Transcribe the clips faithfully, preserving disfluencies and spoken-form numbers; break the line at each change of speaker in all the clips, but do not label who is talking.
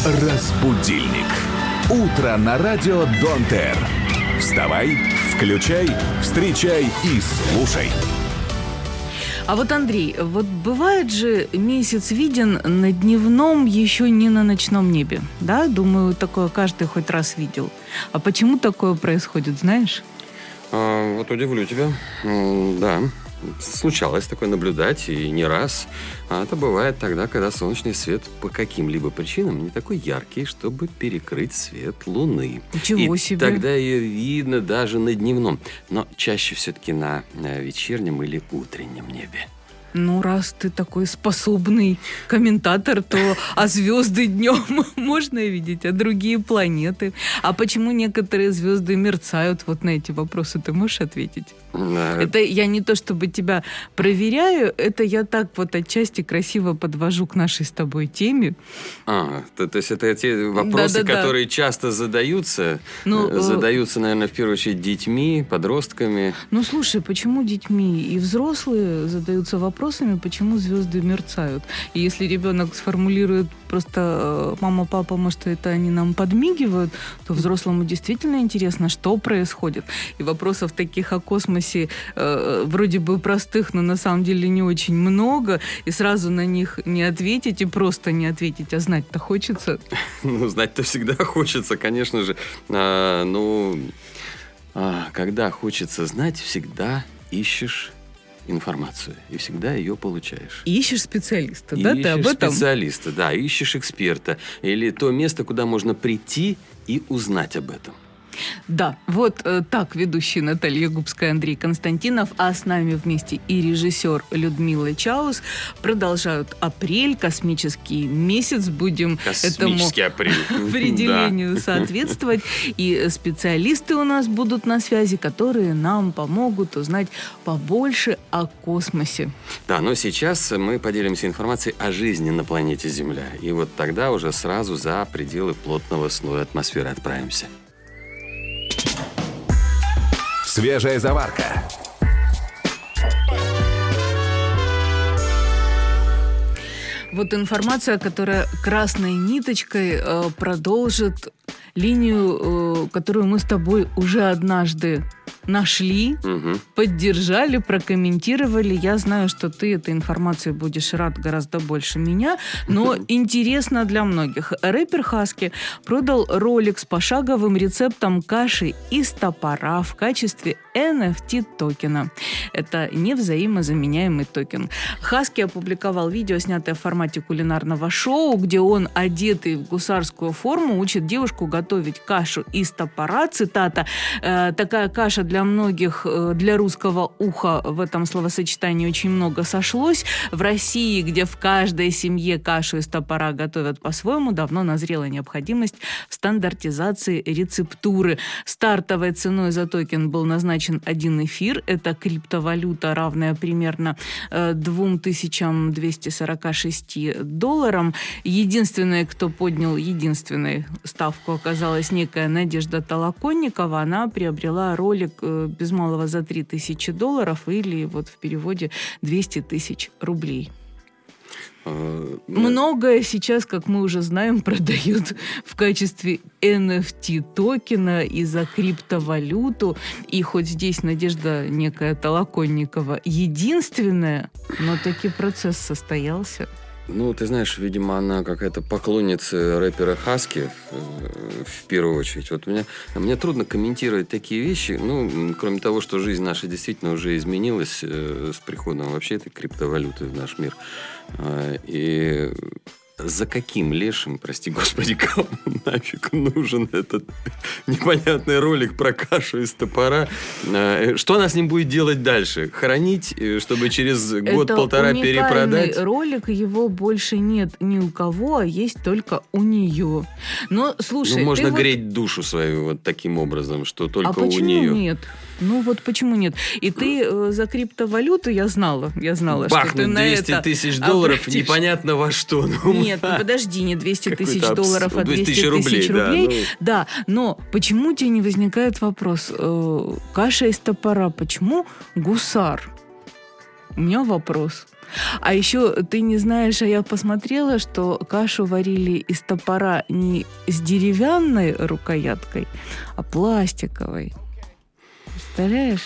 Разбудильник. Утро на радио Донтер. Вставай, включай, встречай и слушай.
А вот, Андрей, вот бывает же месяц виден на дневном, еще не на ночном небе, да? Думаю, такое каждый хоть раз видел. А почему такое происходит, знаешь?
А, вот удивлю тебя. Да, случалось такое наблюдать, и не раз. А это бывает тогда, когда солнечный свет по каким-либо причинам не такой яркий, чтобы перекрыть свет Луны.
Ничего
и
себе.
Тогда ее видно даже на дневном, но чаще все-таки на вечернем или утреннем небе.
Ну, раз ты такой способный комментатор, то а звезды днем можно видеть, а другие планеты. А почему некоторые звезды мерцают? Вот на эти вопросы ты можешь ответить?
Да.
Это я не то чтобы тебя проверяю, это я так вот отчасти красиво подвожу к нашей с тобой теме.
А, то, то есть это те вопросы,
Да-да-да.
которые часто задаются,
Ну,
э, задаются, наверное, в первую очередь детьми, подростками.
Ну, слушай, почему детьми и взрослые задаются вопросами, почему звезды мерцают? И если ребенок сформулирует просто «мама, папа, может, это они нам подмигивают», то взрослому действительно интересно, что происходит. И вопросов таких о космосе э, вроде бы простых, но на самом деле не очень много, и сразу на них не ответить, и просто не ответить, а знать-то хочется.
Ну, знать-то всегда хочется, конечно же. А, ну, а, когда хочется знать, всегда ищешь информацию. И всегда ее получаешь.
Ищешь специалиста,
И
да?
ищешь
Ты об этом?
специалиста, да. Ищешь эксперта. Или то место, куда можно прийти и узнать об этом.
Да, вот э, так ведущие Наталья Губская, Андрей Константинов, а с нами вместе и режиссер Людмила Чаус продолжают апрель, космический месяц, будем
Космический
этому
апрель.
определению
Да.
соответствовать. И специалисты у нас будут на связи, которые нам помогут узнать побольше о космосе.
Да, но сейчас мы поделимся информацией о жизни на планете Земля. И вот тогда уже сразу за пределы плотного слоя атмосферы отправимся.
Свежая заварка.
Вот информация, которая красной ниточкой э, продолжит линию, э, которую мы с тобой уже однажды нашли,
Угу.
поддержали, прокомментировали. Я знаю, что ты этой информацией будешь рад гораздо больше меня, но интересно для многих. Рэпер Хаски продал ролик с пошаговым рецептом каши из топора в качестве эн эф ти-токена. Это невзаимозаменяемый токен. Хаски опубликовал видео, снятое в формате кулинарного шоу, где он, одетый в гусарскую форму, учит девушку готовить кашу из топора. Цитата: «Э, «Такая каша для многих, э, для русского уха в этом словосочетании очень много сошлось. В России, где в каждой семье кашу из топора готовят по-своему, давно назрела необходимость в стандартизации рецептуры. Стартовой ценой за токен был назначен один эфир. Это криптовалюта, равная примерно э, две тысячи двести сорок шесть долларам. Единственной, кто поднял единственной ставку, оказалась некая Надежда Толоконникова. Она приобрела ролик э, без малого за три тысячи долларов или вот в переводе двести тысяч рублей. Многое сейчас, как мы уже знаем, продают в качестве эн эф ти-токена и за криптовалюту. И хоть здесь Надежда некая Толоконникова единственная, но таки процесс состоялся.
Ну, ты знаешь, видимо, она какая-то поклонница рэпера Хаски в, в первую очередь. Вот мне, мне трудно комментировать такие вещи, ну, кроме того, что жизнь наша действительно уже изменилась э, с приходом вообще этой криптовалюты в наш мир. Э, и за каким лешим, прости господи, кому нафиг нужен этот непонятный ролик про кашу из топора? Что она с ним будет делать дальше? Хоронить, чтобы через год-полтора перепродать?
Это ролик, его больше нет ни у кого, а есть только у нее. Но, слушай,
ну, можно
вот...
греть душу свою вот таким образом, что только
а
у нее.
нет? Ну вот почему нет? И ты э, за криптовалюту, я знала, я знала,
бахнуть
что ты на
двести
это
тысяч долларов,
обратишь.
Непонятно во что. Ну,
нет, ну подожди, не двести тысяч долларов, а двести тысяч
рублей.
рублей.
Да, ну...
да, но почему тебе не возникает вопрос? Э, каша из топора, почему гусар? У меня вопрос. А еще ты не знаешь, а я посмотрела, что кашу варили из топора не с деревянной рукояткой, а пластиковой. Представляешь?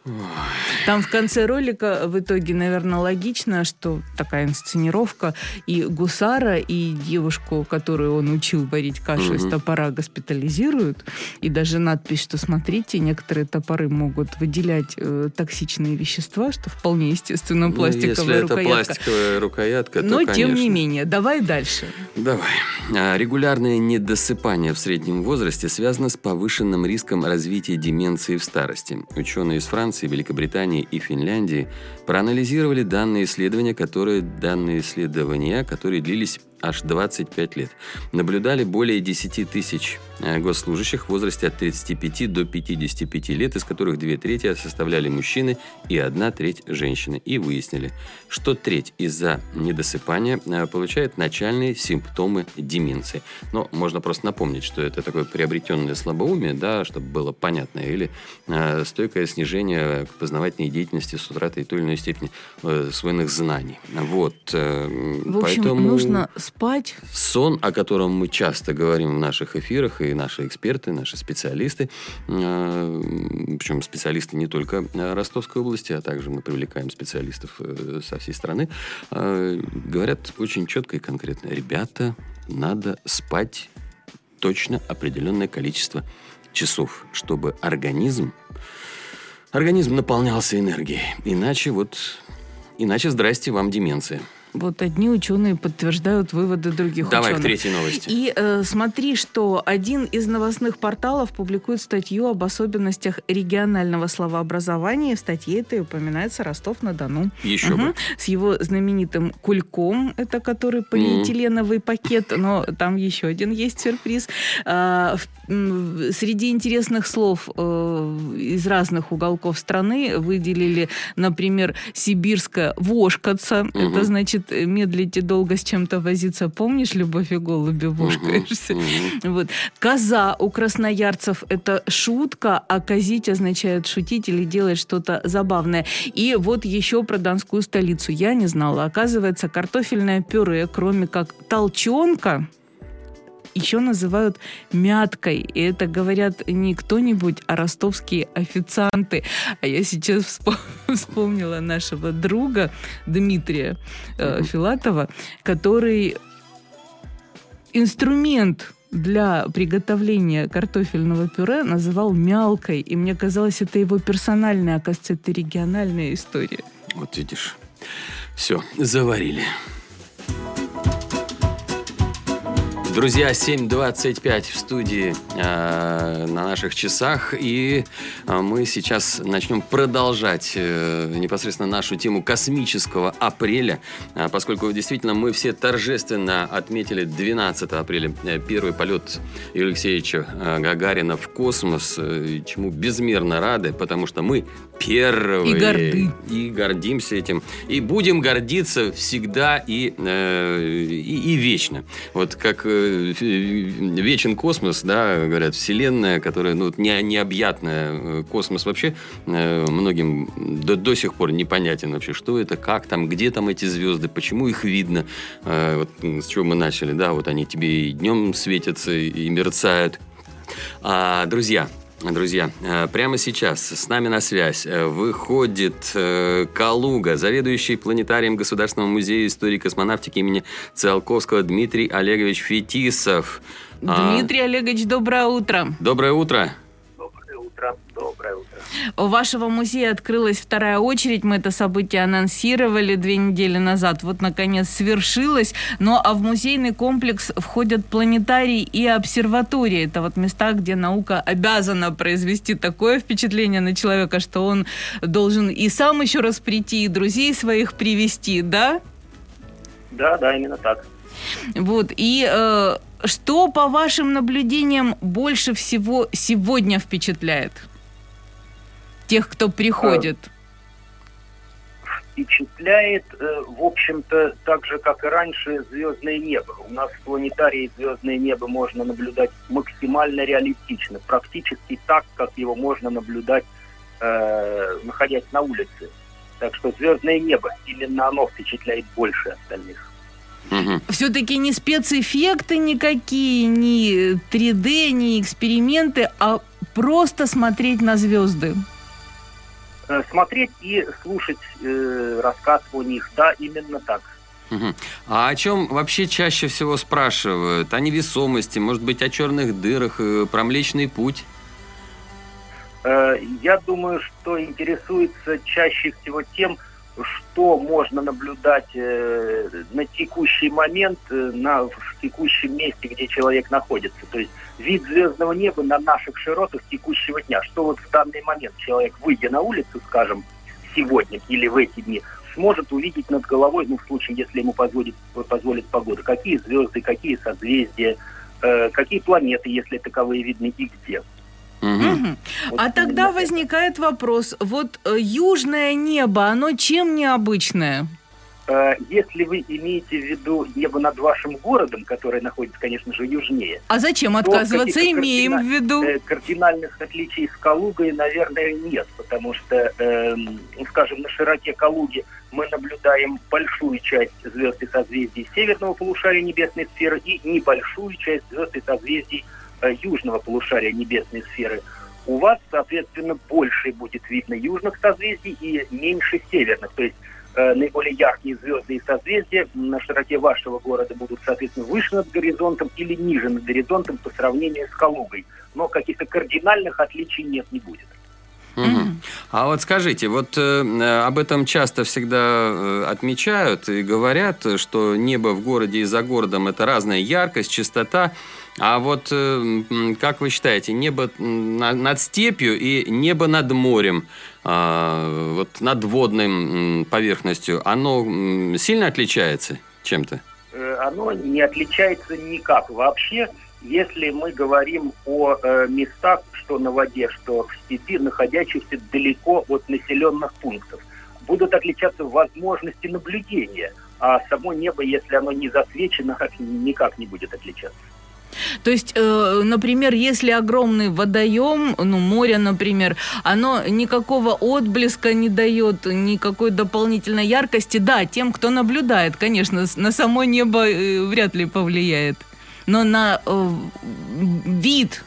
Там в конце ролика в итоге, наверное, логично, что такая инсценировка, и гусара, и девушку, которую он учил варить кашу mm-hmm. из топора, госпитализируют. И даже надпись, что смотрите, некоторые топоры могут выделять э, токсичные вещества, что вполне естественно пластиковая
ну, если
рукоятка.
это пластиковая рукоятка, то,
Но,
конечно.
тем не менее, давай дальше.
Давай. Регулярное недосыпание в среднем возрасте связано с повышенным риском развития деменции в старости. Ученые из Франции, Великобритании и Финляндии проанализировали данные исследования, которые, данные исследования, которые длились аж двадцать пять лет. Наблюдали более десять тысяч госслужащих в возрасте от тридцати пяти до пятидесяти пяти лет, из которых две трети составляли мужчины и одна треть женщины. И выяснили, что треть из-за недосыпания получает начальные симптомы деменции. Но можно просто напомнить, что это такое приобретенное слабоумие, да, чтобы было понятно, или э, стойкое снижение познавательной деятельности с утратой той или иной степени э, усвоенных знаний. Вот. Э,
в общем,
поэтому...
нужно спать.
Сон, о котором мы часто говорим в наших эфирах, и наши эксперты, наши специалисты, э, причем специалисты не только Ростовской области, а также мы привлекаем специалистов э, со всей страны, э, говорят очень четко и конкретно: ребята, надо спать точно определенное количество часов, чтобы организм, организм наполнялся энергией. Иначе вот, иначе здрасте вам деменция.
Вот одни ученые подтверждают выводы других
Давай
ученых.
к третьей новости.
И э, смотри, что один из новостных порталов публикует статью об особенностях регионального словообразования. В статье это упоминается Ростов-на-Дону.
Еще
угу.
бы.
С его знаменитым кульком, это который полиэтиленовый mm. пакет, но там еще один есть сюрприз. А, в, среди интересных слов э, из разных уголков страны выделили, например, сибирское «вошкаться». Mm-hmm. Это значит медлить и долго с чем-то возиться. Помнишь, «Любовь и голуби» вошкаешься? Uh-huh, uh-huh. Вот. Коза у красноярцев – это шутка, а козить означает шутить или делать что-то забавное. И вот еще про Донскую столицу. Я не знала. Оказывается, картофельное пюре, кроме как толченка, еще называют мяткой. И это говорят не кто-нибудь, а ростовские официанты. А я сейчас вспомнила нашего друга Дмитрия э, Филатова, который инструмент для приготовления картофельного пюре называл мялкой. И мне казалось, это его персональная, оказывается, это региональная история.
Вот видишь. Все, заварили. Друзья, семь двадцать пять в студии э, на наших часах, и э, мы сейчас начнем продолжать э, непосредственно нашу тему космического апреля, э, поскольку действительно мы все торжественно отметили двенадцатого апреля э, первый полет Юрия Алексеевича э, Гагарина в космос, э, чему безмерно рады, потому что мы первые.
И горды.
И гордимся этим. И будем гордиться всегда и, э, и, и вечно. Вот как э, вечен космос, да, говорят, вселенная, которая, ну, не, необъятная. Космос вообще э, многим до, до сих пор непонятен вообще, что это, как там, где там эти звезды, почему их видно. Э, вот с чего мы начали, да, вот они тебе и днем светятся, и мерцают. А, друзья, Друзья, прямо сейчас с нами на связь выходит Калуга, заведующий планетарием Государственного музея истории космонавтики имени Циолковского Дмитрий Олегович Фетисов.
Дмитрий Олегович, доброе утро.
Доброе утро.
Доброе утро. Доброе утро.
У вашего музея открылась вторая очередь. Мы это событие анонсировали две недели назад. Вот, наконец, свершилось. Ну, а в музейный комплекс входят планетарий и обсерватория. Это вот места, где наука обязана произвести такое впечатление на человека, что он должен и сам еще раз прийти, и друзей своих привести, да?
Да, да, именно так.
Вот, и э, что, по вашим наблюдениям, больше всего сегодня впечатляет тех, кто приходит?
Впечатляет, в общем-то, так же, как и раньше, звездное небо. У нас в планетарии звездное небо можно наблюдать максимально реалистично, практически так, как его можно наблюдать, э, находясь на улице. Так что звездное небо, именно оно впечатляет больше остальных.
Мгм.
Все-таки не спецэффекты никакие, ни три дэ, ни эксперименты, а просто смотреть на звезды.
Э, Смотреть и слушать э, рассказ о них, да, именно так.
Мгм. А о чем вообще чаще всего спрашивают? О невесомости, может быть, о черных дырах, э, про Млечный Путь?
Э, Я думаю, что интересуется чаще всего тем, что можно наблюдать э, на текущий момент, э, на, в текущем месте, где человек находится. То есть вид звездного неба на наших широтах текущего дня. Что вот в данный момент человек, выйдя на улицу, скажем, сегодня или в эти дни, сможет увидеть над головой, ну, в случае, если ему позволит, позволит погода, какие звезды, какие созвездия, э, какие планеты, если таковые видны, и где.
Мгм.
Мгм.
Вот
А
именно
тогда
это.
возникает вопрос, вот э, южное небо, оно чем необычное?
Э, Если вы имеете в виду небо над вашим городом, которое находится, конечно же, южнее,
А зачем отказываться?
каких-то
Имеем в виду.
э, кардинальных отличий с Калугой, наверное, нет, потому что, эм, ну, скажем, на широте Калуги мы наблюдаем большую часть звезд и созвездий северного полушария небесной сферы и небольшую часть звезд и созвездий э, южного полушария небесной сферы. У вас, соответственно, больше будет видно южных созвездий и меньше северных, то есть э, наиболее яркие звезды и созвездия на широте вашего города будут, соответственно, выше над горизонтом или ниже над горизонтом по сравнению с Калугой. Но каких-то кардинальных отличий нет, не будет.
Мгм.
Мгм.
А вот скажите, вот э, об этом часто всегда э, отмечают и говорят, что небо в городе и за городом – это разная яркость, частота. А вот э, м, как вы считаете, небо на- над степью и небо над морем, а, вот над водной м, поверхностью, оно м, сильно отличается чем-то?
Э, Оно не отличается никак вообще, если мы говорим о э, местах, что на воде, что в степи, находящихся далеко от населенных пунктов. Будут отличаться возможности наблюдения, а само небо, если оно не засвечено, никак не будет отличаться.
То есть, э, например, если огромный водоем, ну, море, например, оно никакого отблеска не дает, никакой дополнительной яркости. Да, тем, кто наблюдает, конечно, с- на само небо э, вряд ли повлияет. Но на э, вид...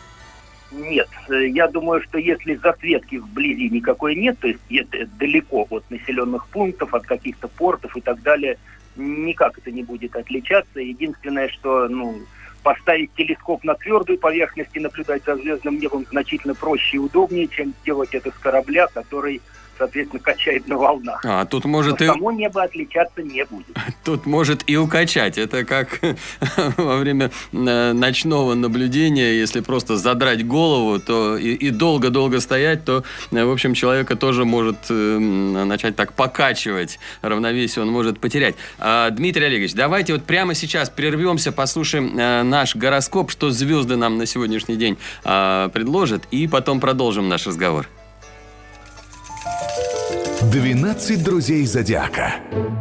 Нет, э, я думаю, что если засветки вблизи никакой нет, то есть это далеко от населенных пунктов, от каких-то портов и так далее, никак это не будет отличаться. Единственное, что, ну, поставить телескоп на твердую поверхность и наблюдать за звездным небом значительно проще и удобнее, чем делать это с корабля, который, соответственно, качает на волнах.
А тут
Но
может и
само небо отличаться не будет.
тут может и укачать. Это как во время э, ночного наблюдения, если просто задрать голову, то и, и долго-долго стоять, то, э, в общем, человека тоже может э, м, начать так покачивать. Равновесие он может потерять. А, Дмитрий Олегович, давайте вот прямо сейчас прервемся, послушаем э, наш гороскоп, что звезды нам на сегодняшний день э, предложат, и потом продолжим наш разговор.
двенадцать друзей зодиака.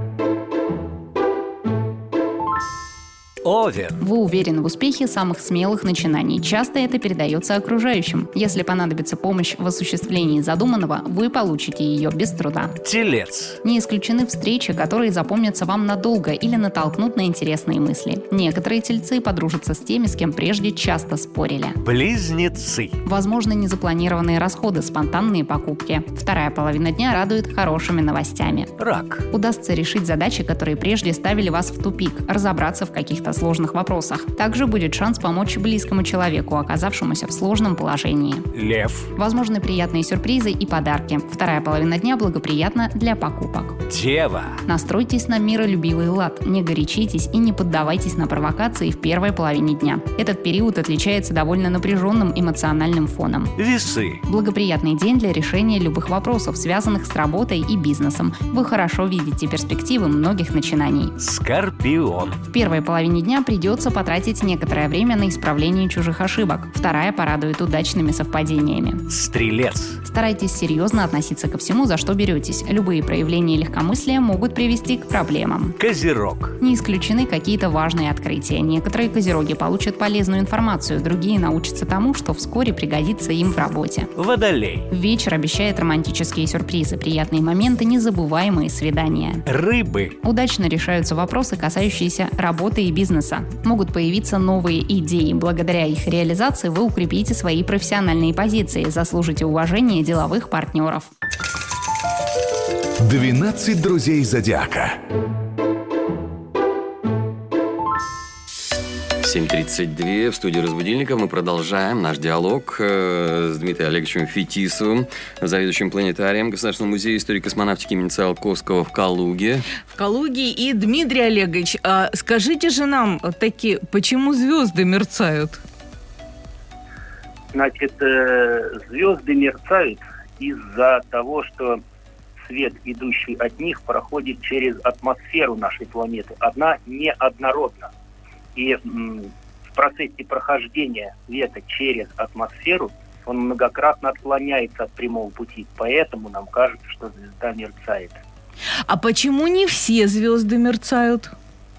Овен.
Вы уверены в успехе самых смелых начинаний. Часто это передается окружающим. Если понадобится помощь в осуществлении задуманного, вы получите ее без труда.
Телец.
Не исключены встречи, которые запомнятся вам надолго или натолкнут на интересные мысли. Некоторые тельцы подружатся с теми, с кем прежде часто спорили.
Близнецы.
Возможны незапланированные расходы, спонтанные покупки. Вторая половина дня радует хорошими новостями.
Рак.
Удастся решить задачи, которые прежде ставили вас в тупик, разобраться в каких-то сложных вопросах. Также будет шанс помочь близкому человеку, оказавшемуся в сложном положении.
Лев.
Возможны приятные сюрпризы и подарки. Вторая половина дня благоприятна для покупок.
Дева.
Настройтесь на миролюбивый лад, не горячитесь и не поддавайтесь на провокации в первой половине дня. Этот период отличается довольно напряженным эмоциональным фоном.
Весы.
Благоприятный день для решения любых вопросов, связанных с работой и бизнесом. Вы хорошо видите перспективы многих начинаний.
Скорпион.
В первой половине течение дня придется потратить некоторое время на исправление чужих ошибок. Вторая порадует удачными совпадениями.
Стрелец.
Старайтесь серьезно относиться ко всему, за что беретесь. Любые проявления легкомыслия могут привести к проблемам.
Козерог.
Не исключены какие-то важные открытия. Некоторые козероги получат полезную информацию, другие научатся тому, что вскоре пригодится им в работе.
Водолей.
Вечер обещает романтические сюрпризы, приятные моменты, незабываемые свидания.
Рыбы.
Удачно решаются вопросы, касающиеся работы и бизнеса. Могут появиться новые идеи. Благодаря их реализации вы укрепите свои профессиональные позиции, заслужите уважение деловых партнеров.
двенадцать друзей зодиака.
семь тридцать два в студии «Разбудильника». Мы продолжаем наш диалог э, с Дмитрием Олеговичем Фетисовым, заведующим планетарием Государственного музея истории космонавтики имени Циолковского в Калуге.
В Калуге. И, Дмитрий Олегович, а скажите же нам таки, почему звезды мерцают?
Значит, э, звезды мерцают из-за того, что свет, идущий от них, проходит через атмосферу нашей планеты. Она неоднородна. И м, в процессе прохождения света через атмосферу он многократно отклоняется от прямого пути. Поэтому нам кажется, что звезда мерцает.
А почему не все звезды мерцают?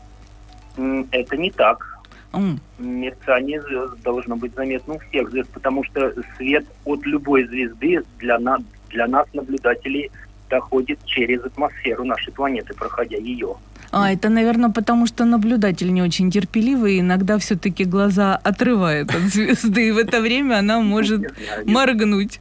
М, Это не так.
М.
Мерцание звезд должно быть заметно у всех звезд, потому что свет от любой звезды для нас, для нас, наблюдателей, доходит через атмосферу нашей планеты, проходя ее.
А, это, наверное, потому что наблюдатель не очень терпеливый, и иногда все-таки глаза отрывает от звезды, и в это время она может моргнуть.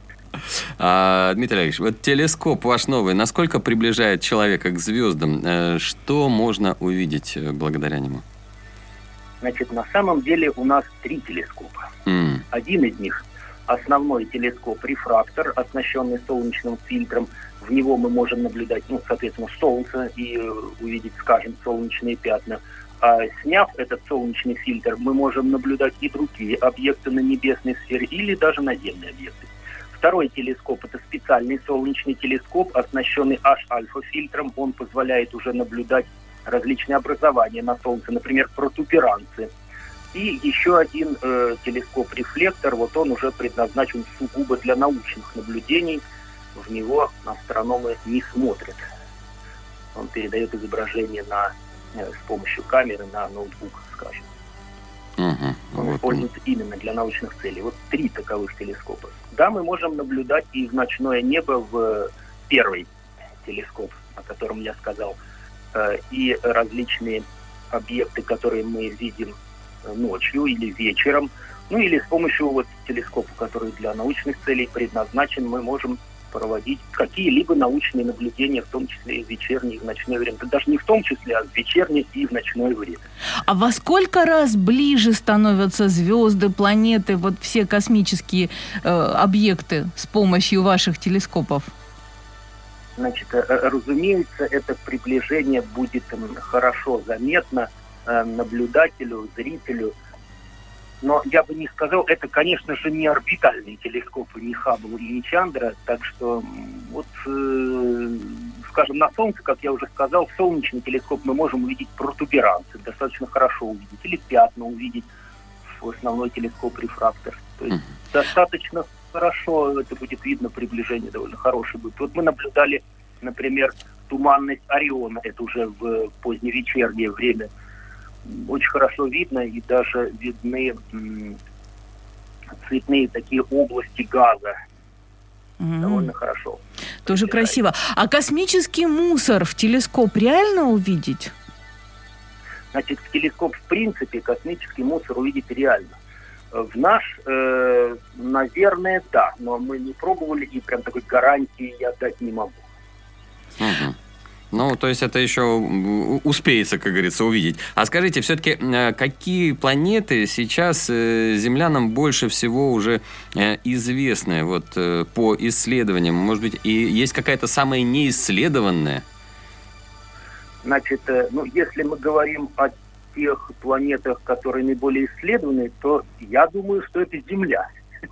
А, Дмитрий Олегович, вот телескоп ваш новый, насколько приближает человека к звездам? Э, Что можно увидеть э, благодаря нему?
Значит, на самом деле у нас три телескопа.
М.
Один из них – основной телескоп-рефрактор, оснащенный солнечным фильтром. В него мы можем наблюдать, ну, соответственно, солнце и э, увидеть, скажем, солнечные пятна. А сняв этот солнечный фильтр, мы можем наблюдать и другие объекты на небесной сфере или даже наземные объекты. Второй телескоп – это специальный солнечный телескоп, оснащенный H-альфа-фильтром. Он позволяет уже наблюдать различные образования на Солнце, например, протуберанцы. И еще один э, телескоп-рефлектор, вот он уже предназначен сугубо для научных наблюдений. В него астрономы не смотрят. Он передает изображение на, э, с помощью камеры на ноутбук, скажем.
Угу,
Он
вот.
используется именно для научных целей. Вот три таковых телескопа. Да, мы можем наблюдать и в ночное небо в первый телескоп, о котором я сказал, э, и различные объекты, которые мы видим ночью или вечером, ну или с помощью вот телескопа, который для научных целей предназначен, мы можем проводить какие-либо научные наблюдения, в том числе и в вечернее, и в ночное время. Даже не в том числе, а в вечернее и в ночное время.
А во сколько раз ближе становятся звезды, планеты, вот все космические э, объекты с помощью ваших телескопов?
Значит, э, разумеется, это приближение будет э, хорошо заметно э, наблюдателю, зрителю. Но я бы не сказал, это, конечно же, не орбитальные телескопы, не Хаббл и не Чандра, так что, вот, э, скажем, на Солнце, как я уже сказал, в солнечный телескоп мы можем увидеть протуберанцы, достаточно хорошо увидеть, или пятна увидеть в основной телескоп-рефрактор. То есть mm-hmm. достаточно хорошо это будет видно, приближение довольно хорошее будет. Вот мы наблюдали, например, туманность Ориона, это уже в поздневечернее время, очень хорошо видно, и даже видны м, цветные такие области газа. Mm-hmm. Довольно хорошо.
Тоже красиво. А космический мусор в телескоп реально увидеть?
Значит, в телескоп, в принципе, космический мусор увидеть реально. В наш, э, наверное, да, но мы не пробовали, и прям такой гарантии я дать не могу.
Угу. Ну, то есть это еще успеется, как говорится, увидеть. А скажите, все-таки, какие планеты сейчас землянам больше всего уже известны вот, по исследованиям? Может быть, и есть какая-то самая неисследованная?
Значит, ну, если мы говорим о тех планетах, которые наиболее исследованы, то я думаю, что это Земля.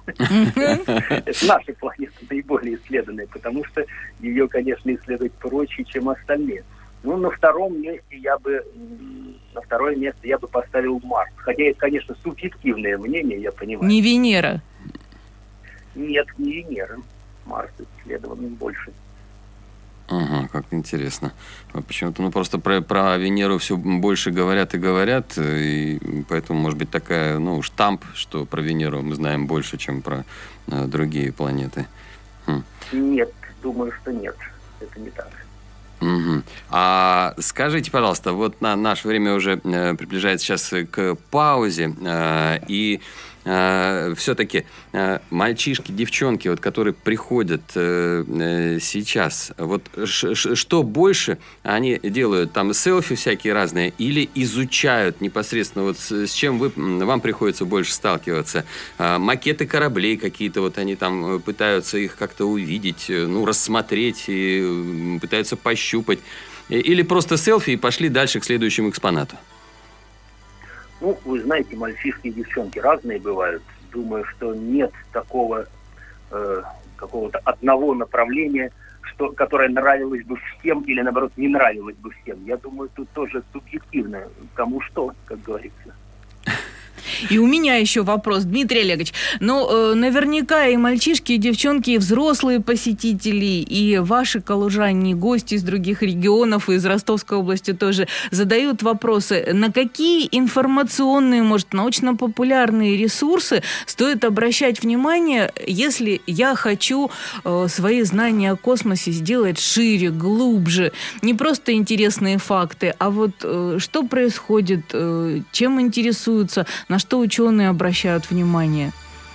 Это наша планета наиболее исследованная, потому что ее, конечно, исследовать проще, чем остальные. Ну, на втором месте я бы, на второе место я бы поставил Марс. Хотя это, конечно, субъективное мнение, я понимаю.
Не Венера?
Нет, не Венера. Марс исследован больше.
Ага, как интересно. Почему-то, ну, просто про, про Венеру все больше говорят и говорят, и поэтому, может быть, такая, ну, штамп, что про Венеру мы знаем больше, чем про э, другие планеты. Хм.
Нет, думаю, что нет. Это не так.
Угу. А скажите, пожалуйста, вот на наше время уже э, приближается сейчас к паузе, э, и э, все-таки э, мальчишки, девчонки, вот, которые приходят э, э, сейчас, вот ш, ш, что больше они делают? Там селфи всякие разные или изучают непосредственно, вот с, с чем вы, вам приходится больше сталкиваться? Э, макеты кораблей какие-то, вот они там пытаются их как-то увидеть, ну, рассмотреть и пытаются пощупать. Или просто селфи и пошли дальше к следующему экспонату?
Ну, вы знаете, мальчишки и девчонки разные бывают. Думаю, что нет такого э, какого-то одного направления, что, которое нравилось бы всем или, наоборот, не нравилось бы всем. Я думаю, тут тоже субъективно. Кому что, как говорится.
И у меня еще вопрос, Дмитрий Олегович. Ну, э, наверняка и мальчишки, и девчонки, и взрослые посетители, и ваши калужане, и гости из других регионов, и из Ростовской области тоже задают вопросы, на какие информационные, может, научно-популярные ресурсы стоит обращать внимание, если я хочу э, свои знания о космосе сделать шире, глубже, не просто интересные факты, а вот э, что происходит, э, чем интересуются, на что ученые обращают внимание?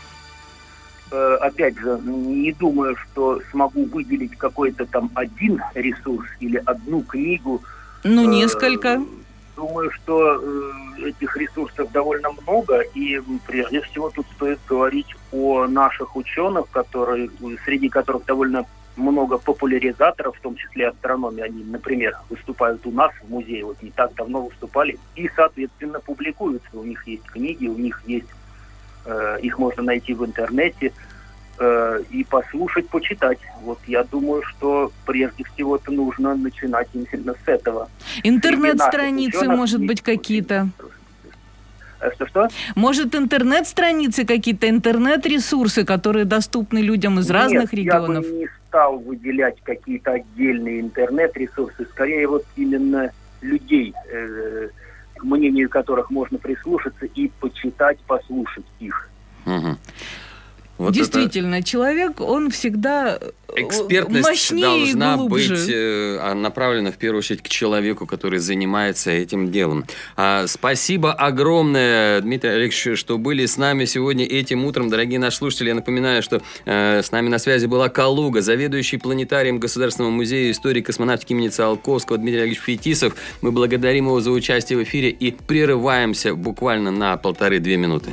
Опять же, не думаю, что смогу выделить какой-то там один ресурс или одну книгу.
Ну, несколько.
Думаю, что этих ресурсов довольно много, и прежде всего тут стоит говорить о наших ученых, которые, среди которых довольно много популяризаторов, в том числе астрономии. Они, например, выступают у нас в музее, вот не так давно выступали, и, соответственно, публикуются. У них есть книги, у них есть, э, их можно найти в интернете, э, и послушать, почитать. Вот я думаю, что прежде всего это нужно начинать именно с этого.
Интернет-страницы, может быть, какие-то?
Что-что?
Может, интернет-страницы какие-то, интернет-ресурсы, которые доступны людям из
Нет,
разных регионов?
Я бы не стал выделять какие-то отдельные интернет-ресурсы. Скорее, вот именно людей, э, к мнению которых можно прислушаться и почитать, послушать их.
Угу. Вот
действительно, человек, он всегда
экспертность
мощнее
должна
и глубже.
быть э, направлена в первую очередь к человеку, который занимается этим делом. А, спасибо огромное, Дмитрий Олегович, что были с нами сегодня этим утром. Дорогие наши слушатели, я напоминаю, что э, с нами на связи была Калуга, заведующий планетарием Государственного музея истории космонавтики имени Циолковского Дмитрий Олегович Фетисов. Мы благодарим его за участие в эфире и прерываемся буквально на полторы-две минуты.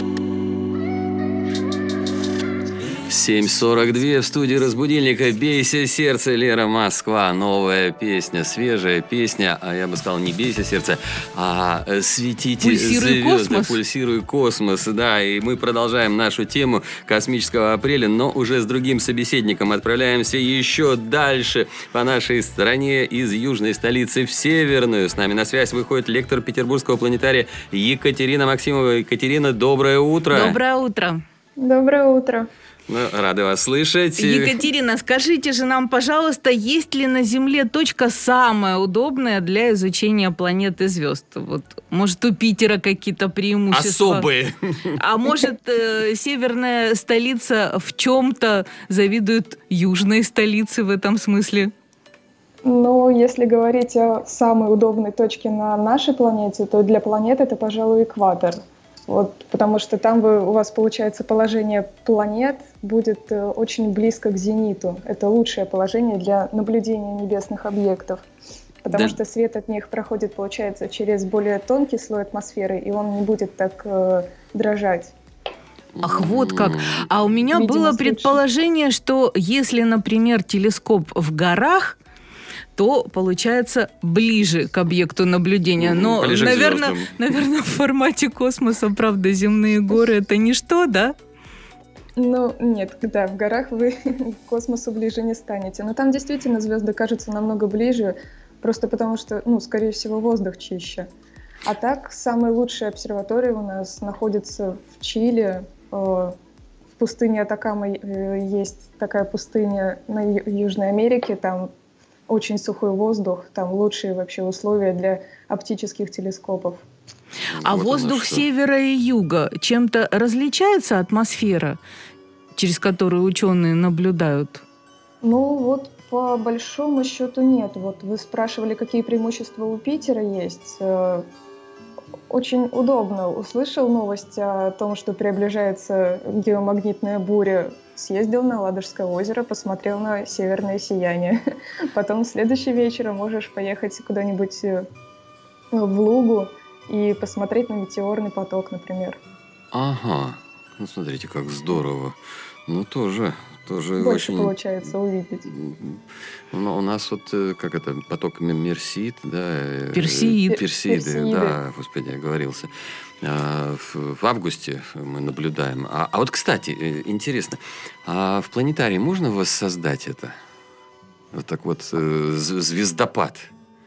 семь сорок два в студии «Разбудильника». «Бейся, сердце», Лера Москва. Новая песня, свежая песня. А я бы сказал, не «Бейся, сердце», а «Светите
Пульсируй
звезды».
космос.
«Пульсируй космос». Да, и мы продолжаем нашу тему космического апреля, но уже с другим собеседником. Отправляемся еще дальше по нашей стране, из южной столицы в северную. С нами на связь выходит лектор Петербургского планетария Екатерина Максимова. Екатерина, доброе утро.
Доброе утро.
Доброе утро.
Ну, рады вас слышать.
Екатерина, скажите же нам, пожалуйста, есть ли на Земле точка самая удобная для изучения планет и звезд? Вот, может, у Питера какие-то преимущества?
Особые.
А может, э, северная столица в чем-то завидует южной столице в этом смысле?
Ну, если говорить о самой удобной точке на нашей планете, то для планеты это, пожалуй, экватор. Вот, потому что там вы, у вас, получается, положение планет будет э, очень близко к зениту. Это лучшее положение для наблюдения небесных объектов. Потому да. что свет от них проходит, получается, через более тонкий слой атмосферы, и он не будет так э, дрожать.
Ах, вот как. А у меня
Видимо,
было
лучше.
предположение, что если, например, телескоп в горах, то получается ближе к объекту наблюдения. Но,
ближе
наверное, наверное, в формате космоса, правда, земные горы — это ничто, да?
Ну, нет, да, в горах вы к космосу ближе не станете. Но там действительно звезды кажутся намного ближе, Просто потому что, ну, скорее всего, воздух чище. А так, самые лучшие обсерватории у нас находятся в Чили. В пустыне Атакама есть такая пустыня на Южной Америке, там очень сухой воздух, там лучшие вообще условия для оптических телескопов.
А
Вот
воздух севера и юга чем-то различается атмосфера, через которую ученые наблюдают?
Ну вот по большому счету нет. Вот вы спрашивали, какие преимущества у Питера есть. Очень удобно. Услышал новость о том, что приближается геомагнитная буря. Съездил на Ладожское озеро, посмотрел на северное сияние. Потом в следующий вечер можешь поехать куда-нибудь в Лугу и посмотреть на метеорный поток, например.
Ага. Ну, смотрите, как здорово. Ну, тоже... Тоже
Больше
очень...
получается увидеть.
Ну, у нас вот, как это, поток Мерсид, да?
Персеид.
Персиды,
Персеиды.
да, господи, я оговорился. В, в августе мы наблюдаем. А, а вот, кстати, интересно, а в планетарии можно воссоздать это? Вот так вот, звездопад?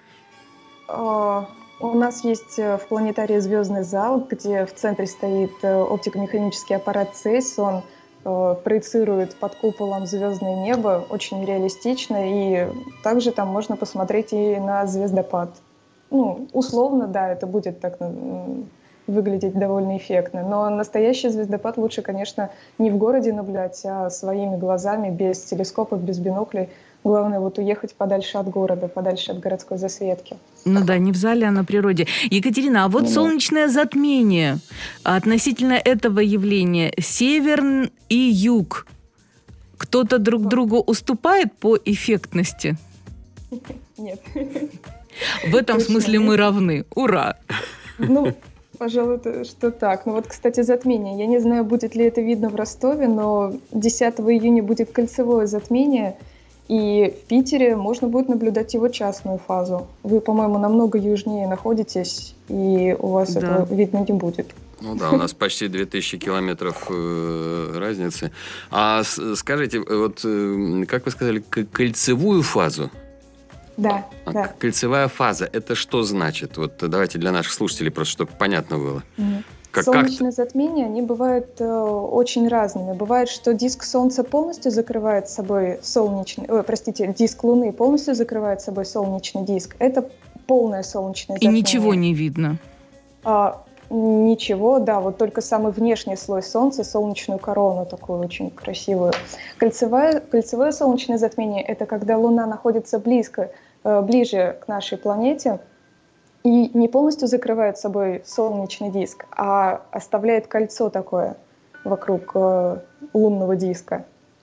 А, у нас есть в планетарии звездный зал, где в центре стоит оптико-механический аппарат «Цейс». Он проецирует под куполом звездное небо, очень реалистично, и также там можно посмотреть и на звездопад. Ну, условно, да, это будет так выглядеть довольно эффектно, но настоящий звездопад лучше, конечно, не в городе наблюдать, а своими глазами, без телескопов, без биноклей. Главное вот уехать подальше от города, подальше от городской засветки.
Ну да, не в зале, а на природе. Екатерина, а вот ну, солнечное затмение. Относительно этого явления север и юг. Кто-то друг другу уступает по эффектности?
Нет.
В этом смысле мы равны. Ура!
Ну, пожалуй, что так. Ну вот, кстати, затмение. Я не знаю, будет ли это видно в Ростове, но десятого июня будет кольцевое затмение. И в Питере можно будет наблюдать его частную фазу. Вы, по-моему, намного южнее находитесь, и у вас да. этого видно не будет.
Ну да, у нас почти две тысячи километров э, разницы. А с, скажите, вот э, как вы сказали, кольцевую фазу?
Да,
а,
да.
Кольцевая фаза, это что значит? Вот давайте для наших слушателей просто, чтобы понятно было.
Mm.
Как,
Солнечные
как...
затмения, они бывают э, очень разными. Бывает, что диск Солнца полностью закрывает собой солнечный... Ой, простите, диск Луны полностью закрывает собой солнечный диск. Это полное солнечное затмение.
И ничего не видно?
А, ничего, да. Вот только самый внешний слой Солнца, солнечную корону такую очень красивую. Кольцевое, кольцевое солнечное затмение – это когда Луна находится близко, э, ближе к нашей планете, и не полностью закрывает собой солнечный диск, а оставляет кольцо такое вокруг э, лунного диска.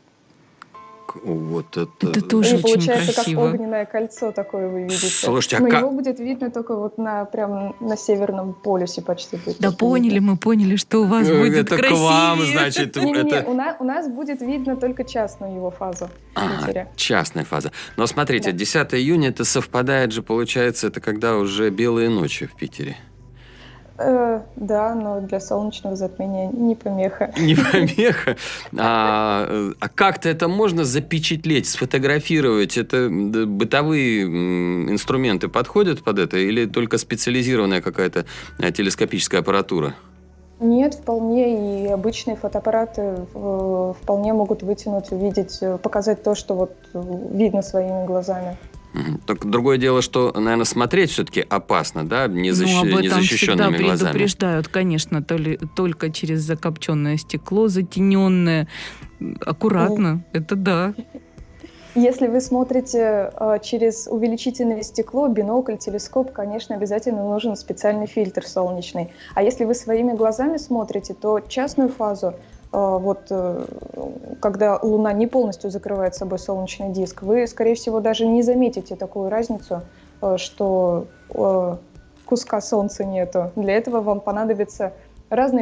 Вот это...
Это тоже
и
очень
получается,
красиво.
как огненное кольцо такое вы видите.
Слушайте, а
Но
как...
его будет видно только вот на, прям на Северном полюсе почти. Будет
да поняли,
видно.
Мы поняли, что у вас будет
это
красивее.
к вам, значит,
Не-не-не,
это...
у, нас, у нас будет видно только частную его фазу.
Ага, частная фаза. Но смотрите, да. десятого июня это совпадает же, получается, это когда уже белые ночи в Питере.
Э, да, но для солнечного затмения не помеха.
Не помеха? А, а как-то это можно запечатлеть, сфотографировать? Это бытовые инструменты подходят под это? Или только специализированная какая-то телескопическая аппаратура?
Нет, вполне. И обычные фотоаппараты вполне могут вытянуть, увидеть, показать то, что вот видно своими глазами.
Только другое дело, что, наверное, смотреть все-таки опасно, да, незащищенными
ну, об этом
глазами.
всегда предупреждают, конечно, то ли, только через закопченное стекло, затененное. Аккуратно, и... это да.
Если вы смотрите э, через увеличительное стекло, бинокль, телескоп, конечно, обязательно нужен специальный фильтр солнечный. А если вы своими глазами смотрите, то частную фазу, вот когда Луна не полностью закрывает собой солнечный диск, вы, скорее всего, даже не заметите такую разницу, что куска Солнца нету. Для этого вам понадобится разные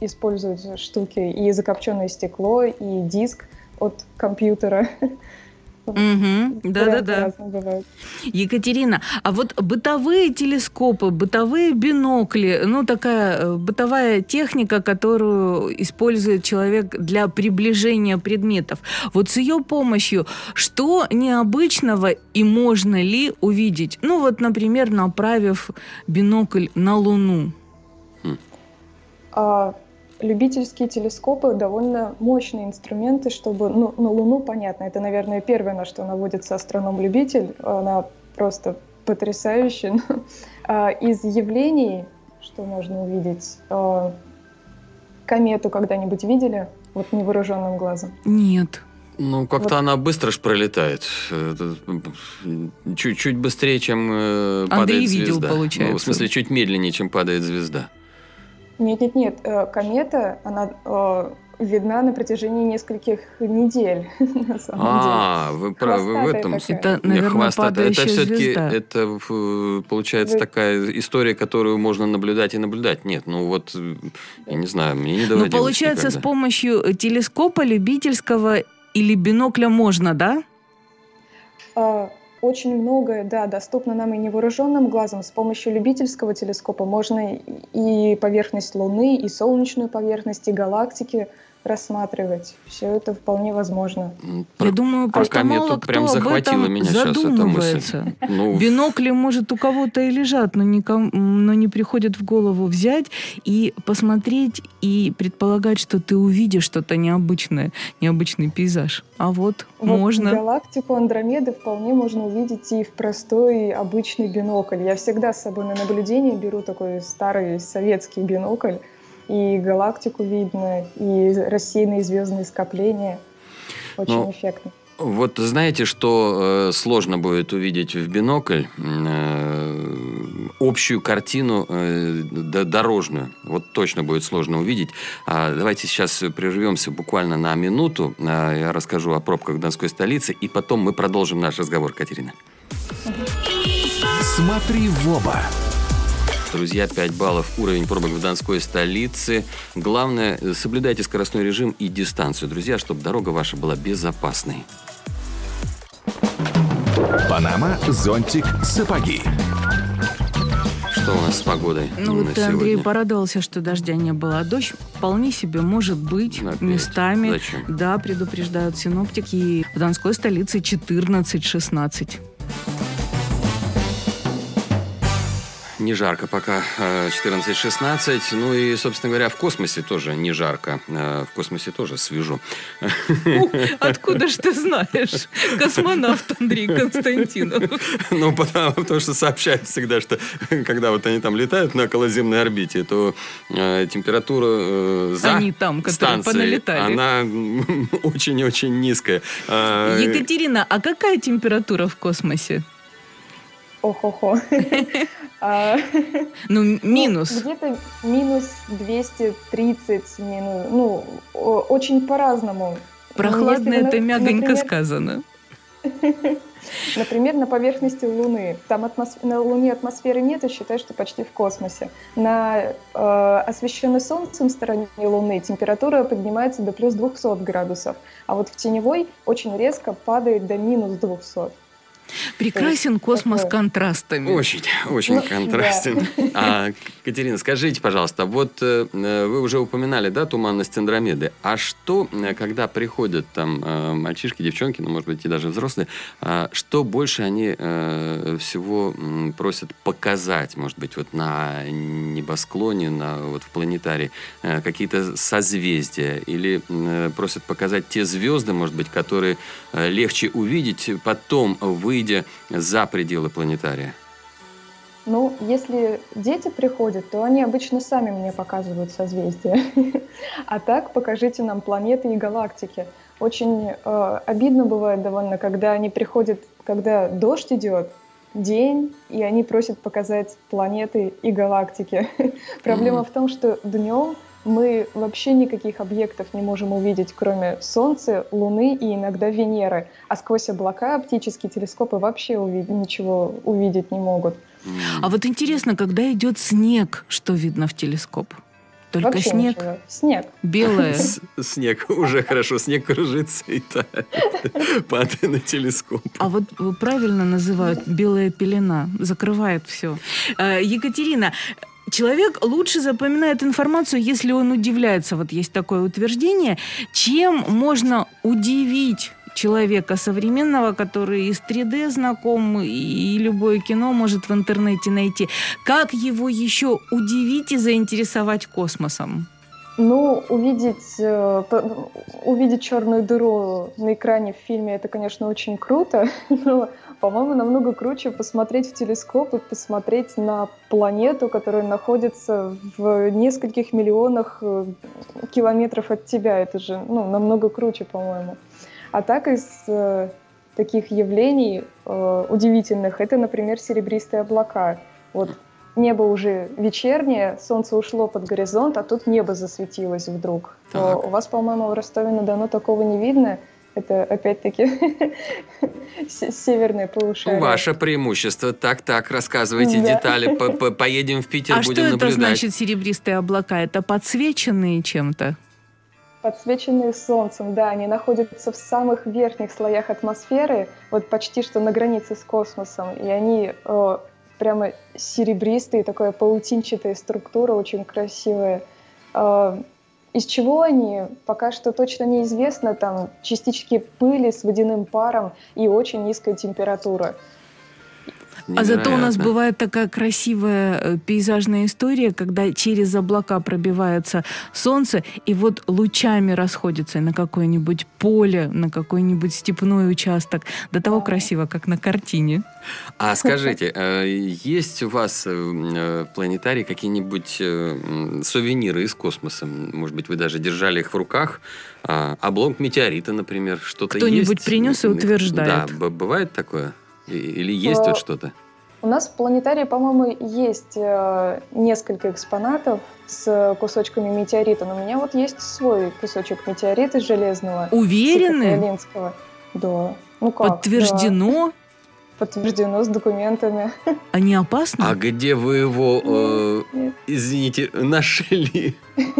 использовать штуки, и закопченное стекло, и диск от компьютера.
Угу. Да-да-да.
Разные бывают.
Екатерина, а вот бытовые телескопы, бытовые бинокли, ну, такая бытовая техника, которую использует человек для приближения предметов. Вот с ее помощью что необычного и можно ли увидеть? Ну, вот, например, направив бинокль на Луну.
А любительские телескопы довольно мощные инструменты, чтобы, ну, на Луну, понятно, это, наверное, первое, на что наводится астроном-любитель. Она просто потрясающая. А из явлений, что можно увидеть, а, комету когда-нибудь видели? Вот невооруженным глазом.
Нет.
Ну, как-то
Вот.
она быстро ж пролетает. Это Чуть-чуть быстрее, чем э,
Андрей
падает
видел,
звезда.
получается.
Ну, в смысле, чуть медленнее, чем падает звезда.
Нет-нет-нет, э, комета, она э, видна на протяжении нескольких недель, на самом
А, вы правы, вы в
Хвостатая
этом.
такая.
Это,
Не,
наверное,
хвоста-
падающая
это все-таки,
звезда.
это в- получается
Вы-
такая история, которую можно наблюдать и наблюдать. Нет, ну вот, э, я не знаю, мне не
Ну,
доводилось
получается, с
никогда.
помощью телескопа любительского или бинокля можно, да?
А, Очень многое, да, доступно нам и невооруженным глазом. С помощью любительского телескопа можно и поверхность Луны, и солнечную поверхность, и галактики рассматривать. Все это вполне возможно.
М,
Я
про-
думаю,
про
просто
комету
мало
прям
кто об
захватила
этом
меня сейчас эта мысль.
задумывается.
Ну,
Бинокли, может, у кого-то и лежат, но, никому, но не приходит в голову взять и посмотреть, и предполагать, что ты увидишь что-то необычное, необычный пейзаж. А вот,
Вот
можно.
галактику Андромеды вполне можно увидеть и в простой обычный бинокль. Я всегда с собой на наблюдение беру такой старый советский бинокль, и галактику видно, и рассеянные звездные скопления. Очень
Ну,
эффектно.
Вот знаете, что э, сложно будет увидеть в бинокль? Э, общую картину э, д- дорожную. Вот точно будет сложно увидеть. А, давайте сейчас прервемся буквально на минуту. А, я расскажу о пробках в Донской столице, и потом мы продолжим наш разговор, Катерина.
Смотри в оба.
Друзья, пять баллов. Уровень пробок в Донской столице. Главное, соблюдайте скоростной режим и дистанцию, друзья, чтобы дорога ваша была безопасной.
Панама, зонтик, сапоги.
Что у нас с погодой
Ну
на
вот ты, Андрей,
сегодня?
порадовался, что дождя не было. А дождь вполне себе может быть
Опять.
местами.
Зачем?
Да, предупреждают синоптики. В Донской столице четырнадцать-шестнадцать.
Не жарко пока, четырнадцать шестнадцать. Ну и, собственно говоря, в космосе тоже не жарко. Э, В космосе тоже свежо.
Откуда ж ты знаешь? Космонавт Андрей Константинов.
Ну, потому, потому что сообщают всегда, что когда вот они там летают на околоземной орбите, то э, температура э, за
Они там, которые
станцией,
поналетали.
она очень-очень низкая. Э,
Екатерина, а какая температура в космосе?
Ох-охо. А,
Ну,
ну,
минус.
где-то минус двести тридцать, минус, ну, о- очень по-разному.
Прохладно
Если вы,
это
на-
мягонько
например,
сказано.
Например, на поверхности Луны. Там атмос- на Луне атмосферы нет, и считай, что почти в космосе. На э, освещенной Солнцем стороне Луны температура поднимается до плюс двухсот градусов, а вот в теневой очень резко падает до минус двухсот.
Прекрасен космос
такое.
контрастами.
Очень, очень
Ну,
контрастен. А, Катерина, скажите, пожалуйста, вот э, вы уже упоминали, да, туманность Андромеды. А что, э, когда приходят там э, мальчишки, девчонки, ну, может быть, и даже взрослые, а что больше они э, всего м, просят показать, может быть, вот на небосклоне, на, вот в планетарии, э, какие-то созвездия? Или э, просят показать те звезды, может быть, которые э, легче увидеть потом, выйдя за пределы планетария?
Ну, если дети приходят, то они обычно сами мне показывают созвездия. А так покажите нам планеты и галактики. Очень э, обидно бывает довольно, когда они приходят, когда дождь идет, день, и они просят показать планеты и галактики. Проблема в том, что днем мы вообще никаких объектов не можем увидеть, кроме Солнца, Луны и иногда Венеры. А сквозь облака оптические телескопы вообще уви- ничего увидеть не могут.
А вот интересно, когда идет снег, что видно в телескоп? Только
Вообще
снег.
ничего. Снег.
Белое.
С- Снег уже хорошо, снег кружится и тает, падает на телескоп.
А вот правильно называют белая пелена, закрывает все. Екатерина, человек лучше запоминает информацию, если он удивляется. Вот есть такое утверждение. Чем можно удивить человека современного, который и с три дэ знаком, и любое кино может в интернете найти? Как его еще удивить и заинтересовать космосом?
Ну, увидеть, э, п- увидеть черную дыру на экране в фильме, это, конечно, очень круто, но, по-моему, намного круче посмотреть в телескоп и посмотреть на планету, которая находится в нескольких миллионах э, километров от тебя. Это же, ну, намного круче, по-моему. А так из э, таких явлений э, удивительных, это, например, серебристые облака. Вот небо уже вечернее, солнце ушло под горизонт, а тут небо засветилось вдруг.
Так.
У вас, по-моему, в Ростове-на-Дону такого не видно. Это, опять-таки, северное полушарие.
Ваше преимущество. Так-так, рассказывайте
Да.
детали. По- по- Поедем в Питер,
А что
будем
это
наблюдать.
значит серебристые облака? Это подсвеченные чем-то?
Подсвеченные солнцем, да, они находятся в самых верхних слоях атмосферы, вот почти что на границе с космосом, и они э, прямо серебристые, такая паутинчатая структура, очень красивая. Э, из чего они, пока что точно неизвестно, там частички пыли с водяным паром и очень низкая температура.
А зато у нас
Невероятно.
бывает такая красивая э, пейзажная история, когда через облака пробивается солнце, и вот лучами расходится на какое-нибудь поле, на какой-нибудь степной участок. До того красиво, как на картине.
А скажите, э, есть у вас э, э, в планетарии какие-нибудь э, м, сувениры из космоса? Может быть, вы даже держали их в руках? А, обломок метеорита, например, что-то
Кто-нибудь
есть?
принес и утверждает.
Да, б- бывает такое? И- Или есть
Э,
вот что-то?
У нас в планетарии, по-моему, есть э, несколько экспонатов с кусочками метеорита, но у меня вот есть свой кусочек метеорита железного.
Уверены?
Сухофиолинского. Да. Ну как?
Подтверждено?
Да. Подтверждено с документами.
А не опасно?
А где вы его, э,
Нет.
извините, нашли?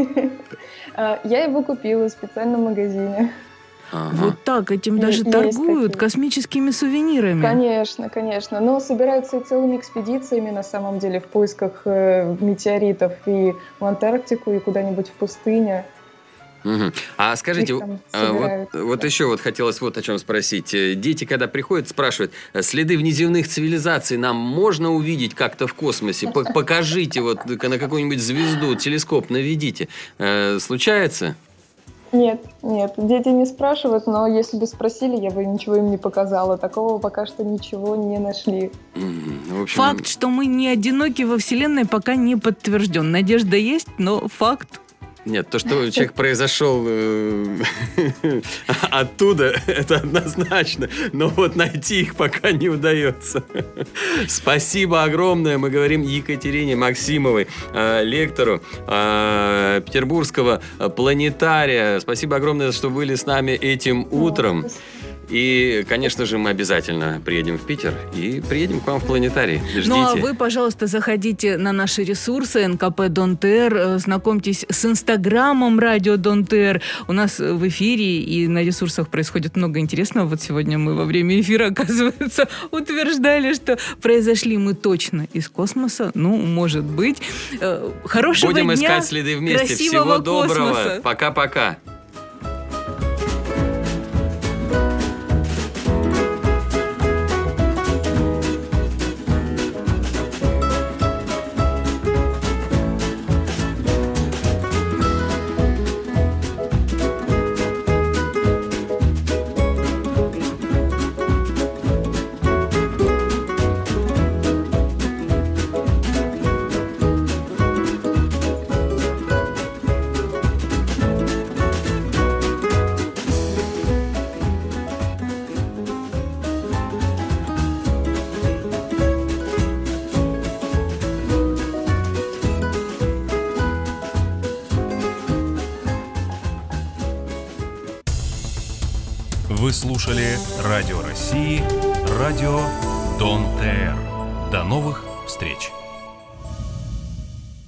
А, Я его купила в специальном магазине.
Ага.
Вот так, этим
Е-
даже
есть
торгуют
такие.
космическими сувенирами.
Конечно, конечно. Но собираются и целыми экспедициями, на самом деле, в поисках э, метеоритов и в Антарктику, и куда-нибудь в пустыню.
Мгм. А скажите,
Их там
а, вот,
собирают,
вот
да.
еще вот хотелось вот о чем спросить. Э, Дети, когда приходят, спрашивают, э, следы внеземных цивилизаций нам можно увидеть как-то в космосе? П- Покажите вот на какую-нибудь звезду, телескоп наведите. Э, Случается?
Нет, нет, дети не спрашивают, но если бы спросили, я бы ничего им не показала. Такого пока что ничего не нашли.
М, В общем,
Факт, что мы не одиноки во Вселенной, пока не подтвержден. Надежда есть, но факт.
Нет, то, что человек произошел э, оттуда, это однозначно. Но вот найти их пока не удается. Спасибо огромное. Мы говорим Екатерине Максимовой, э, лектору э, Петербургского планетария. Спасибо огромное, что были с нами этим утром. И, конечно же, мы обязательно приедем в Питер и приедем к вам в планетарий. Ждите.
Ну а вы, пожалуйста, заходите на наши ресурсы эн ка пэ Дон.тр, э, знакомьтесь с инстаграмом Радио Дон.тр. У нас в эфире и на ресурсах происходит много интересного. Вот сегодня мы во время эфира, оказывается, утверждали, что произошли мы точно из космоса. Ну, может быть. Э, Хорошего
Будем
дня,
искать следы вместе.
красивого
Всего доброго.
космоса.
Пока-пока.
Вы слушали Радио России, Радио Дон.тр. До новых встреч!